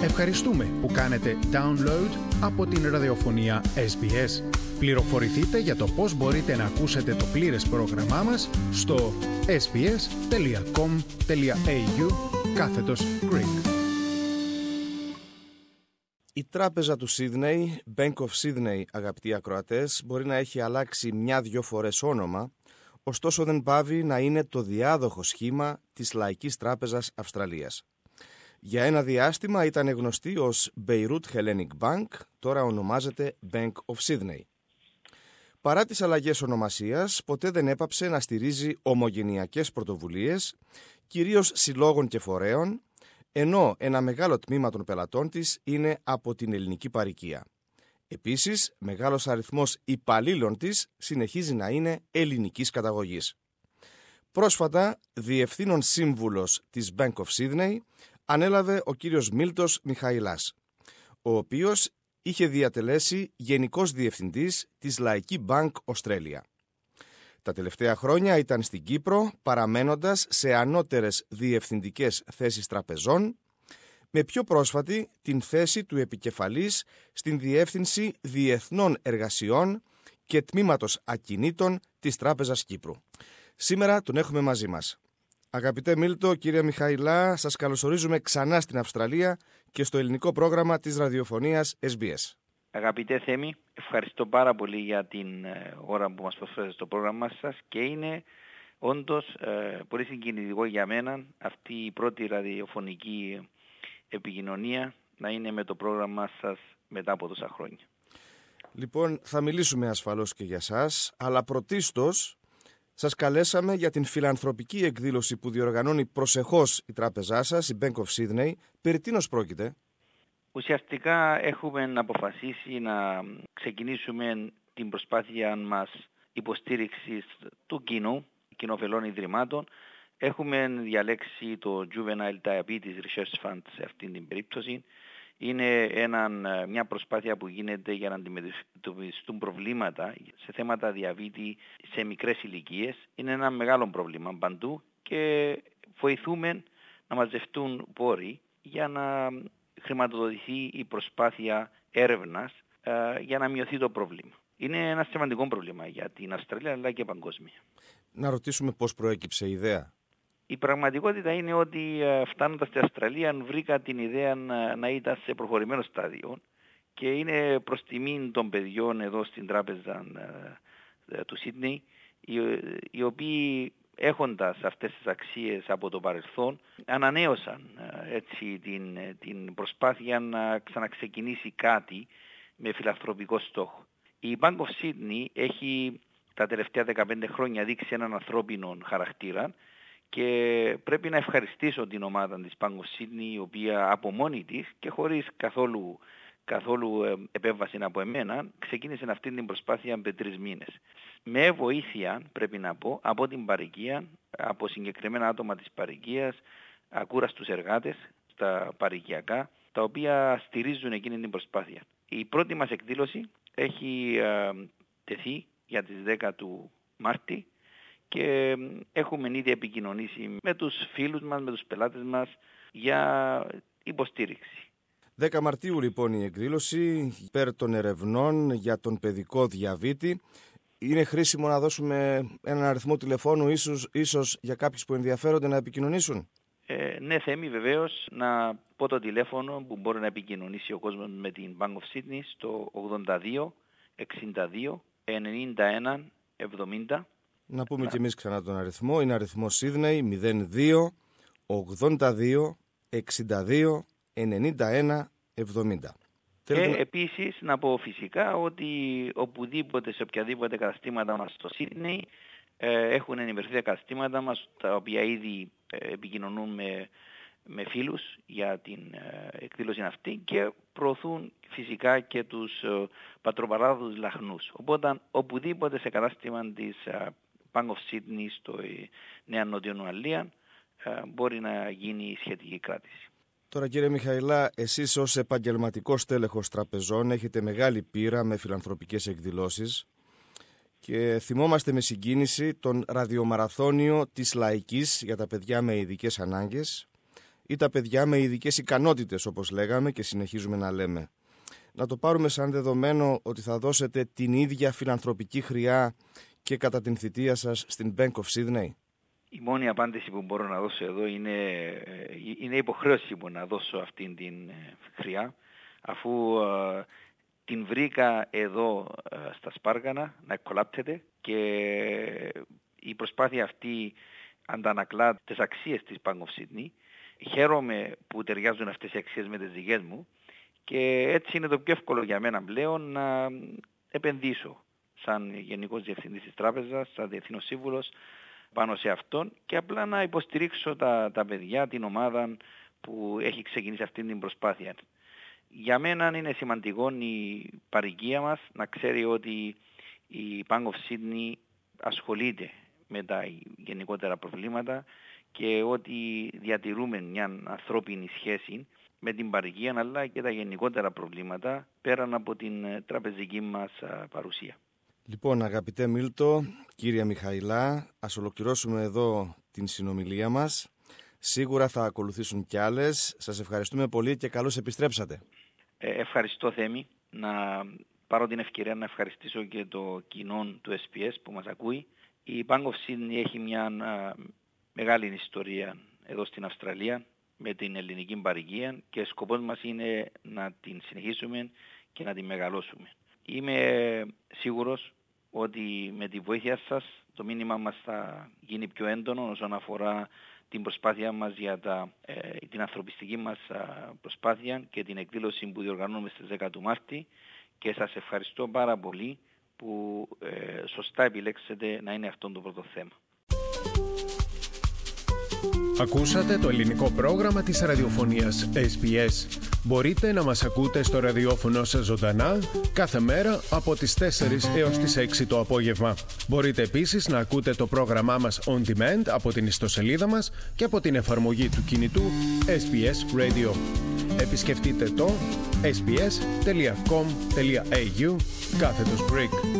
Ευχαριστούμε που κάνετε download από την ραδιοφωνία SBS. Πληροφορηθείτε για το πώς μπορείτε να ακούσετε το πλήρες πρόγραμμά μας στο sbs.com.au/Greek. Η τράπεζα του Σίδνεϊ, Bank of Sydney, αγαπητοί ακροατές, μπορεί να έχει αλλάξει μια-δυο φορές όνομα, ωστόσο δεν πάβει να είναι το διάδοχο σχήμα της Λαϊκής Τράπεζας Αυστραλίας. Για ένα διάστημα ήταν γνωστή ως Beirut Hellenic Bank, τώρα ονομάζεται Bank of Sydney. Παρά τις αλλαγές ονομασίας, ποτέ δεν έπαψε να στηρίζει ομογενειακές πρωτοβουλίες, κυρίως συλλόγων και φορέων, ενώ ένα μεγάλο τμήμα των πελατών της είναι από την ελληνική παροικία. Επίσης, μεγάλος αριθμός υπαλλήλων της συνεχίζει να είναι ελληνικής καταγωγής. Πρόσφατα, διευθύνων σύμβουλος της Bank of Sydney ανέλαβε ο κύριος Μίλτος Μιχαηλάς, ο οποίος είχε διατελέσει Γενικός Διευθυντής της Λαϊκή Bank Australia. Τα τελευταία χρόνια ήταν στην Κύπρο, παραμένοντας σε ανώτερες διευθυντικές θέσεις τραπεζών, με πιο πρόσφατη την θέση του επικεφαλής στην Διεύθυνση Διεθνών Εργασιών και Τμήματος Ακινήτων της Τράπεζας Κύπρου. Σήμερα τον έχουμε μαζί μας. Αγαπητέ Μίλτο, κύριε Μιχαηλά, σας καλωσορίζουμε ξανά στην Αυστραλία και στο ελληνικό πρόγραμμα της ραδιοφωνίας SBS. Αγαπητέ Θέμη, ευχαριστώ πάρα πολύ για την ώρα που μας προσφέρετε στο πρόγραμμα σας και είναι όντως πολύ συγκινητικό για μένα αυτή η πρώτη ραδιοφωνική επικοινωνία να είναι με το πρόγραμμα σας μετά από τόσα χρόνια. Λοιπόν, θα μιλήσουμε ασφαλώς και για σας, αλλά πρωτίστως σας καλέσαμε για την φιλανθρωπική εκδήλωση που διοργανώνει προσεχώς η τράπεζά σας, η Bank of Sydney. Περί τίνος πρόκειται? Ουσιαστικά έχουμε αποφασίσει να ξεκινήσουμε την προσπάθεια μας υποστήριξης του κοινοφελών ιδρυμάτων. Έχουμε διαλέξει το Juvenile Diabetes Research Fund σε αυτήν την περίπτωση. Είναι μια προσπάθεια που γίνεται για να αντιμετωπιστούν προβλήματα σε θέματα διαβήτη σε μικρές ηλικίες. Είναι ένα μεγάλο πρόβλημα παντού και βοηθούμε να μαζευτούν πόροι για να χρηματοδοτηθεί η προσπάθεια έρευνας για να μειωθεί το πρόβλημα. Είναι ένα σημαντικό πρόβλημα για την Αυστραλία αλλά και παγκόσμια. Να ρωτήσουμε πώς προέκυψε η ιδέα. Η πραγματικότητα είναι ότι φτάνοντας στην Αυστραλία βρήκα την ιδέα να ήταν σε προχωρημένο στάδιο και είναι προς τιμήν των παιδιών εδώ στην τράπεζα του Σίδνεϊ, οι οποίοι έχοντας αυτές τις αξίες από το παρελθόν ανανέωσαν έτσι την προσπάθεια να ξαναξεκινήσει κάτι με φιλανθρωπικό στόχο. Η Bank of Sydney έχει τα τελευταία 15 χρόνια δείξει έναν ανθρώπινο χαρακτήρα και πρέπει να ευχαριστήσω την ομάδα της Bank of Sydney, η οποία από μόνη της και χωρίς καθόλου επέμβαση από εμένα ξεκίνησε αυτή την προσπάθεια με 3 μήνες. Με βοήθεια, πρέπει να πω, από την παροικία, από συγκεκριμένα άτομα της παροικίας, ακούραστους εργάτες στα παροικιακά, τα οποία στηρίζουν εκείνη την προσπάθεια. Η πρώτη μας εκδήλωση έχει τεθεί για τις 10 του Μάρτη και έχουμε ήδη επικοινωνήσει με τους φίλους μας, με τους πελάτες μας για υποστήριξη. 10 Μαρτίου λοιπόν η εκδήλωση υπέρ των ερευνών για τον παιδικό διαβήτη. Είναι χρήσιμο να δώσουμε έναν αριθμό τηλεφώνου ίσως για κάποιους που ενδιαφέρονται να επικοινωνήσουν? Ναι Θέμη, βεβαίως, να πω το τηλέφωνο που μπορεί να επικοινωνήσει ο κόσμος με την Bank of Sydney στο 82 62 91 70. Να πούμε κι εμείς ξανά τον αριθμό. Είναι αριθμό Sydney 02 82 62 91 70. Επίσης να πω φυσικά ότι οπουδήποτε, σε οποιαδήποτε καταστήματα μας στο Sydney έχουν ενημερωθεί τα καταστήματα μας, τα οποία ήδη επικοινωνούν με φίλους για την εκδήλωση αυτή και προωθούν φυσικά και τους πατροπαράδοτους λαχνούς. Οπότε οπουδήποτε σε κατάστημα της Bank of Sydney στο Νέα Νότιο Ουαλία μπορεί να γίνει η σχετική κράτηση. Τώρα κύριε Μιχαηλά, εσείς ως επαγγελματικός τέλεχος τραπεζών έχετε μεγάλη πείρα με φιλανθρωπικές εκδηλώσεις και θυμόμαστε με συγκίνηση τον ραδιομαραθώνιο της Λαϊκής για τα παιδιά με ειδικές ανάγκες. ή τα παιδιά με ειδικές ικανότητες, όπως λέγαμε και συνεχίζουμε να λέμε. Να το πάρουμε σαν δεδομένο ότι θα δώσετε την ίδια φιλανθρωπική χρειά και κατά την θητεία σας στην Bank of Sydney? Η μόνη απάντηση που μπορώ να δώσω εδώ είναι υποχρέωση μου να δώσω αυτήν την χρειά, αφού την βρήκα εδώ στα Σπάργανα να εκκολάπτεται και η προσπάθεια αυτή αντανακλά τις αξίες της Bank of Sydney. Χαίρομαι που ταιριάζουν αυτές οι αξίες με τις δικές μου και έτσι είναι το πιο εύκολο για μένα πλέον να επενδύσω σαν Γενικός Διευθυντής της Τράπεζας, σαν Διευθύνος Σύμβουλος πάνω σε αυτόν και απλά να υποστηρίξω τα παιδιά, την ομάδα που έχει ξεκινήσει αυτή την προσπάθεια. Για μένα είναι σημαντικό η παροικία μας να ξέρει ότι η Bank of Sydney ασχολείται με τα γενικότερα προβλήματα και ότι διατηρούμε μια ανθρώπινη σχέση με την παροικία αλλά και τα γενικότερα προβλήματα πέραν από την τραπεζική μας παρουσία. Λοιπόν, αγαπητέ Μίλτο, κύριε Μιχαηλά, ας ολοκληρώσουμε εδώ την συνομιλία μας. Σίγουρα θα ακολουθήσουν κι άλλες. Σας ευχαριστούμε πολύ και καλώς επιστρέψατε. Ευχαριστώ, Θέμη. Να πάρω την ευκαιρία να ευχαριστήσω και το κοινό του SPS που μας ακούει. Η Bank of Sydney έχει μια μεγάλη ιστορία εδώ στην Αυστραλία με την ελληνική παροικία και σκοπός μας είναι να την συνεχίσουμε και να την μεγαλώσουμε. Είμαι σίγουρος ότι με τη βοήθεια σας το μήνυμα μας θα γίνει πιο έντονο όσον αφορά την προσπάθεια μας για την ανθρωπιστική μας προσπάθεια και την εκδήλωση που διοργανώνουμε στις 10 του Μάρτη και σας ευχαριστώ πάρα πολύ που σωστά επιλέξετε να είναι αυτό το πρώτο θέμα. Ακούσατε το ελληνικό πρόγραμμα της ραδιοφωνίας SBS. Μπορείτε να μας ακούτε στο ραδιόφωνο σας ζωντανά κάθε μέρα από τις 4 έως τις 6 το απόγευμα. Μπορείτε επίσης να ακούτε το πρόγραμμά μας on demand από την ιστοσελίδα μας και από την εφαρμογή του κινητού SBS Radio. Επισκεφτείτε το sbs.com.au/Greek.